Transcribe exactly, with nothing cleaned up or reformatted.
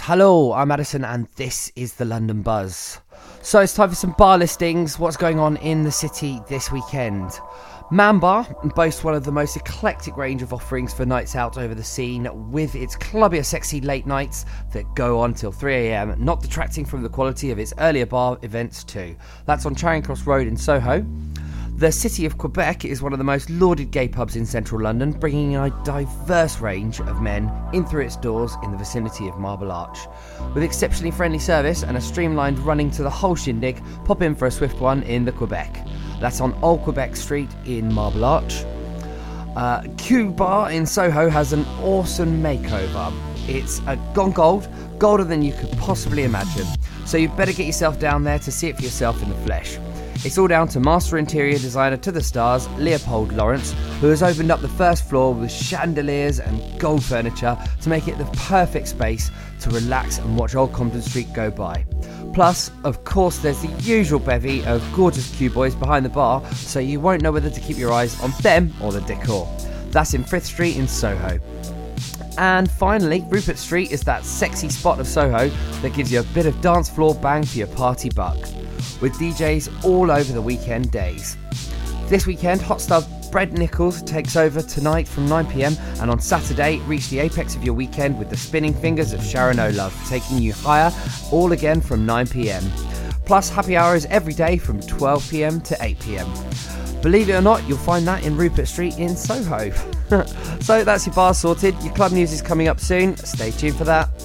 Hello, I'm Addison and this is the London Buzz. So it's time for some bar listings. What's going on in the city this weekend? Man Bar boasts one of the most eclectic range of offerings for nights out over the scene, with its clubbier sexy late nights that go on till three a.m, not detracting from the quality of its earlier bar events too. That's on Charing Cross Road in Soho. The City of Quebec is one of the most lauded gay pubs in central London, bringing a diverse range of men in through its doors in the vicinity of Marble Arch. With exceptionally friendly service and a streamlined running to the whole shindig, pop in for a swift one in the Quebec. That's on Old Quebec Street in Marble Arch. Uh, Q Bar in Soho has an awesome makeover. It's a gone gold, golder than you could possibly imagine. So you better get yourself down there to see it for yourself in the flesh. It's all down to master interior designer to the stars, Leopold Lawrence, who has opened up the first floor with chandeliers and gold furniture to make it the perfect space to relax and watch Old Compton Street go by. Plus, of course, there's the usual bevy of gorgeous Q boys behind the bar, so you won't know whether to keep your eyes on them or the decor. That's in Frith Street in Soho. And finally, Rupert Street is that sexy spot of Soho that gives you a bit of dance floor bang for your party buck, with D Js all over the weekend days. This weekend, hot stuff Brett Nichols takes over tonight from nine p.m, and on Saturday, reach the apex of your weekend with the spinning fingers of Sharon O'Love, taking you higher, all again from nine p.m. Plus, happy hours every day from twelve p.m. to eight p.m. Believe it or not, you'll find that in Rupert Street in Soho. So that's your bar sorted. Your club news is coming up soon. Stay tuned for that.